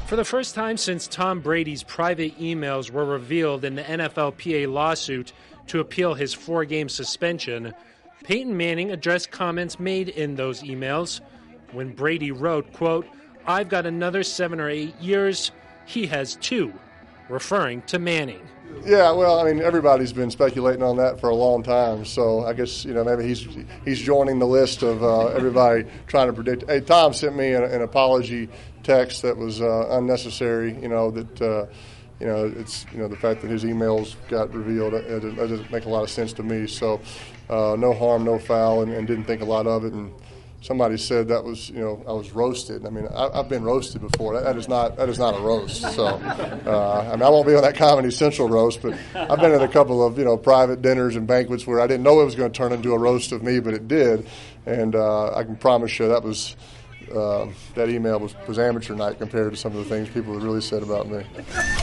For the first time since Tom Brady's private emails were revealed in the NFLPA lawsuit to appeal his 4-game suspension, Peyton Manning addressed comments made in those emails. When Brady wrote, quote, "I've got another 7 or 8 years, he has 2, referring to Manning. Yeah, well, I mean, everybody's been speculating on that for a long time, so I guess, maybe he's joining the list of everybody trying to predict. Hey, Tom sent me an apology text that was unnecessary, that it's, the fact that his emails got revealed, that doesn't make a lot of sense to me, so no harm, no foul, and didn't think a lot of it, and somebody said that was, I was roasted. I mean, I've been roasted before. That is not a roast. So, I won't be on that Comedy Central roast, but I've been at a couple of, private dinners and banquets where I didn't know it was going to turn into a roast of me, but it did. And I can promise you that was that email was amateur night compared to some of the things people have really said about me.